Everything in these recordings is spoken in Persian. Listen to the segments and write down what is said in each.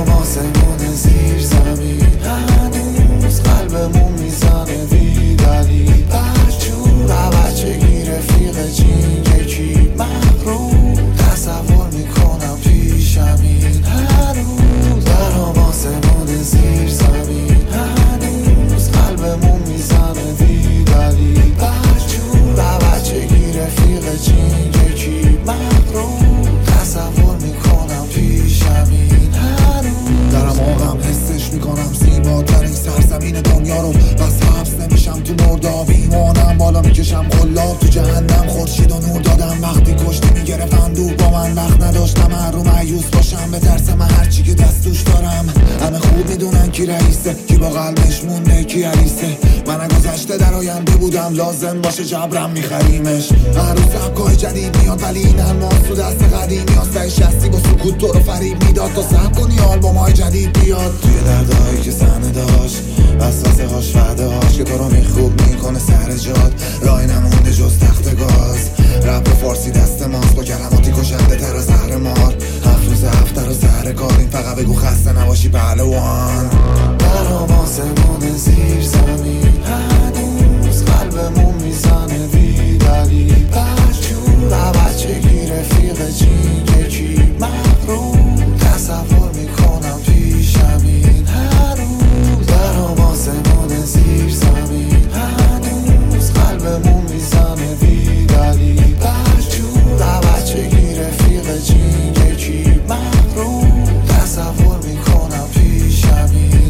آسمون زیر زمین هنوز قلبمون میزنه بی دلیل برجور بچگی رفیق جین یکی مغرور تصور میکنم پیشمین هنوز برام آسمون زیر زمین هنوز قلبمون میزنه بی دلیل برجور بچگی رفیق جین یکی مغرور تصور میکنم پیشمین درم آقم حسش میکنم زیباترین سرزمین دنیا رو بس حبس نمیشم تو مرداب ایمانم بالا میکشم قلاب تو جهنم خورشید و نور دادم وقتی کشتی میگرفتن دور با من وقت نداشتم محروم عیوز باشم به ترسم هرچی که دستوش دارم همه خوب میدونن کی رئیسه کی با قلبش مونده کی عریسه من گذشته در آینده بودم لازم باشه جبرم میخریمش هر روز سبکای جدید میاد ولی این الماس تو دست قدیمی هستای شستی با سکوت تو رو فریب میداد تا سب کنی آلبومای جدید بیاد توی دردهایی که صحنه داشت اساس هاش وعده هاش که تو رو میخوب میکنه سر جاد راهی نمونده جز تخت گاز رپ فارسی دست ماست با کلماتی کشنده تر از زهر مار 7 روز هفته رو زهر کاریم فقط بگو خسته نباشی پهلوان برام آسمون زیر زمین هنوز قلبمون میزنه بی دلیل برجور بچگی رفیق جین یکی مغرور تصور میکنم پیشمین هنوز برام آسمون زیر زمین هنوز قلبمون میزنه بی دلیل برجور بچگی رفیق جین یکی مغرور تصور میکنم پیشمین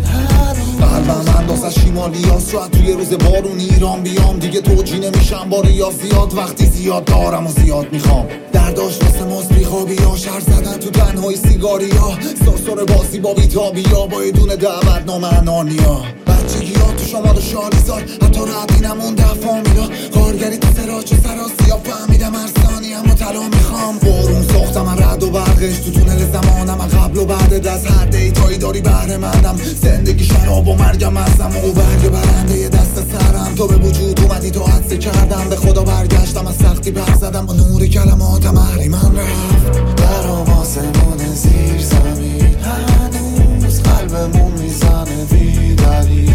قلبم انداز شیمالیاس شاید توی روز بارون ایران بیام دیگه توجی نمیشم با ریاضیات وقتی زیاد دارم و زیاد میخوام درداش واسه ماست بیخوابی ها شهر زدن تو تنهای سیگاری ها سرسر بازی با بیتابی ها با یه دونه دعوت نامه انانیا بچگی ها تو شمال و شالیزار حتی ربی نمونده فامیلا کارگری تو سراج و سراسی ها فهمیدم ارسانی اما طلا میخوام بارون ساختم من رد و برقش تو تونل زمانم من قبل و بعد از هر دیتایی داری بهره مندم زندگی شراب و مرگم ازم و برگ برنده یه دست سرم تو به وجود اومدی تو حدث کردم به خدا برگشتم از سختی پر زدم و نور کلماتم اهریمن رفت برام آسمون زیر زمین هنوز قلبمون میزنه بی دلیل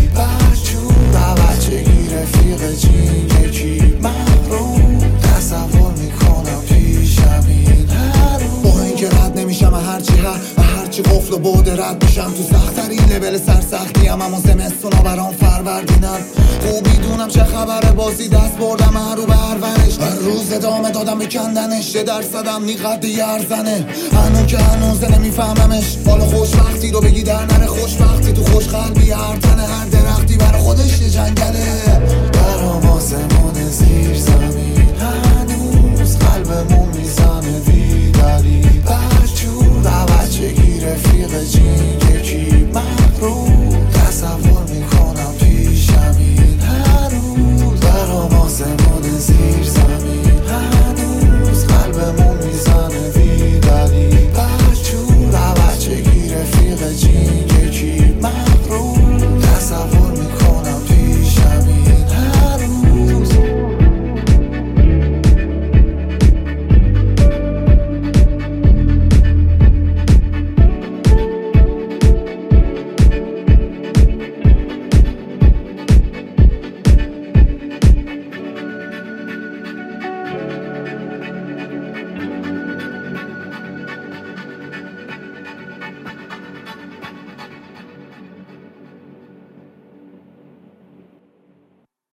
برجور بچگی رفیق جین یکی مغرور تصور میکنم پیشمین با اینکه رد نمیشم هرچی قفل و بعد رد میشم تو سخت‌ترین لول سرسختی اما زمستونا برام فروردینم خوب میدونم چه خبره بازی دست بردم هر رو به هرونش هر روز ادامه دادم به کندنش یه درصدم نیقد یرزنه که هنوز نمیفهممش حالا خوشبختی رو بگی در نره خوشبختی تو خوش قلبی هر تنه هر درختی برای خودش یه جنگله برام آسمون زیر زمین هنوز قلبمون میزنه